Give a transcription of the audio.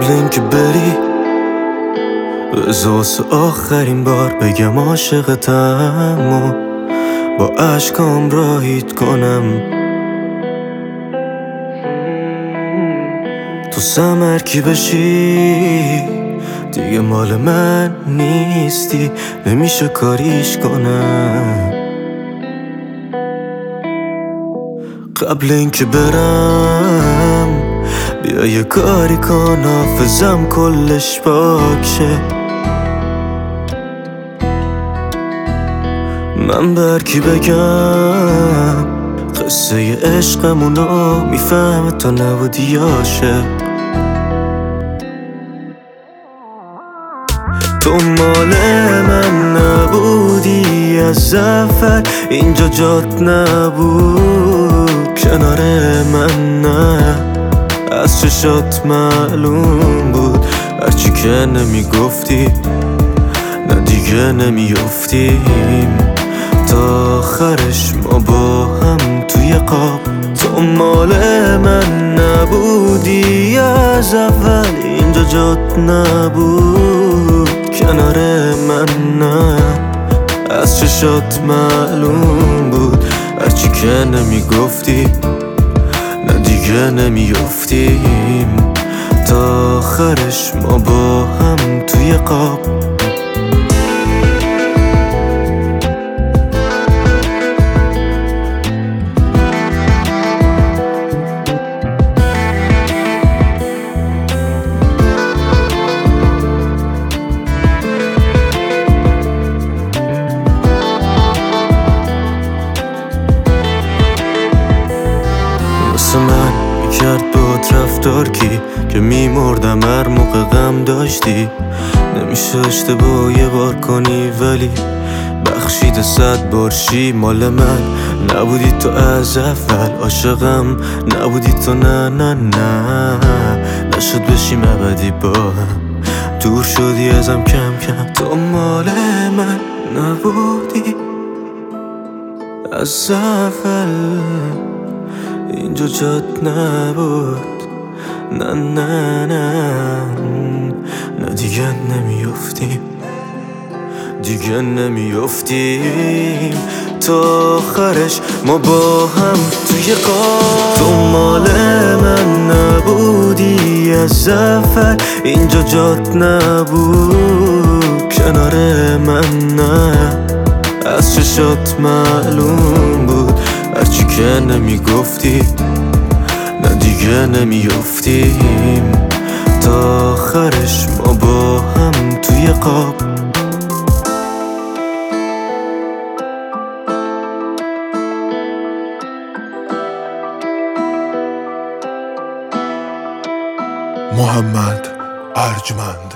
قبل اینکه بری واسه آخرین بار بگم عاشقتم و با عشقام راهیت کنم. تو سمر کی بشی دیگه مال من نیستی، نمیشه کاریش کنم. قبل اینکه برم بیا یه کاری کن حافظم کلش پاک شه. من بر کی بگم قصه عشقمونو میفهمه تا نبودی عاشق. تو مال من نبودی از اول، اینجا جات نبود کنار من، نه از چشات معلوم بود هرچی که نمیگفتی نه دیگه نمیافتیم تا آخرش ما با هم توی قاب. تو مال من نبودی از اول، اینجا جات نبود کنار من، نه از چشات معلوم بود هرچی که نمیگفتی نه دیگه نمیافتیم تا آخرش ما با هم توی قاب. من کرد با رفتار که میمردم هر موقع غم داشتی. نمیشه اشتباه یه بار کنی ولی بخشیده 100 بار شی. مال من نبودی تو از اول، عاشقم نبودی تو، نه نه نه نشد بشیم ابدی با هم، دور شدی ازم کم کم. تو مال من نبودی از اول، اینجا جات نبود، نه نه نه نه دیگه نمیافتیم، دیگه نمیافتیم تا آخرش ما با هم توی قاب. تو مال من نبودی از اول، اینجا جات نبود کنار من، نه از چشات معلوم بود هرچی که نمیگفتی نه دیگه نمیافتیم تا آخرش ما با هم توی قاب. محمد ارجمند.